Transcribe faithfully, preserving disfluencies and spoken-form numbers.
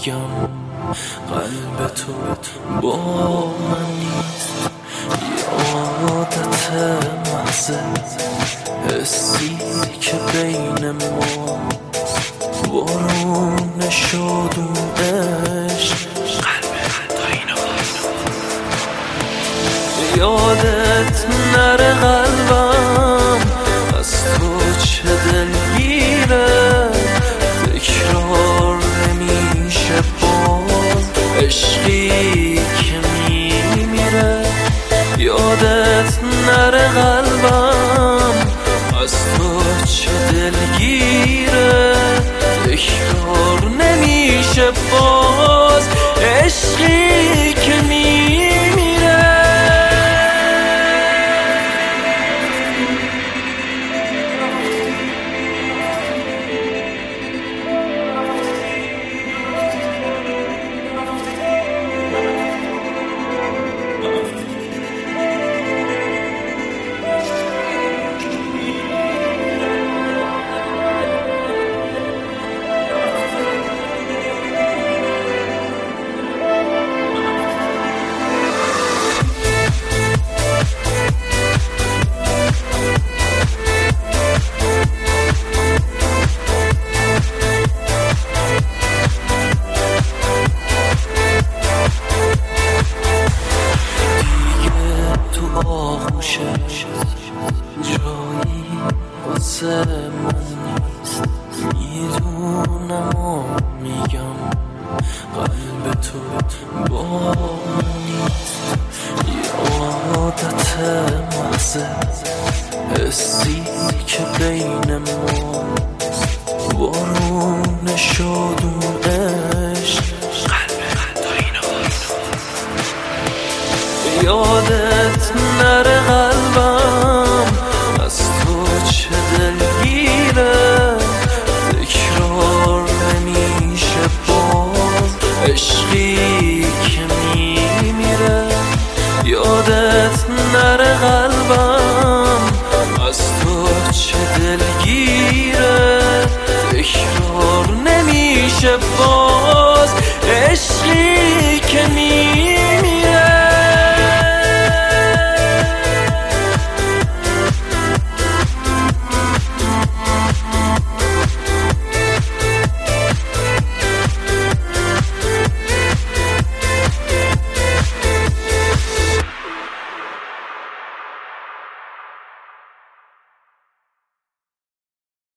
میگم قلب تو با من نیست، یادت محض حسی که بین ما بارون شد اون عشق قلب تا اینو یادت نره قلبم از تو چه دلگیره، تکرار نمیشه باز عشقی که میمیره. یادت نره قلبم از تو چه دلگیره، تکرار نمیشه باز عشقی که میمیره. جایی واسه من نیست، میدونم و میگم قلب تو با من نیست. یادت محض حسی که بین ما بارون شد اون عشق قلب تا اینو یادت نره قلبم از تو چه دلگیره، تکرار نمیشه باز عشقی که میمیره. یادت نره قلبم از تو چه دلگیره، تکرار نمیشه باز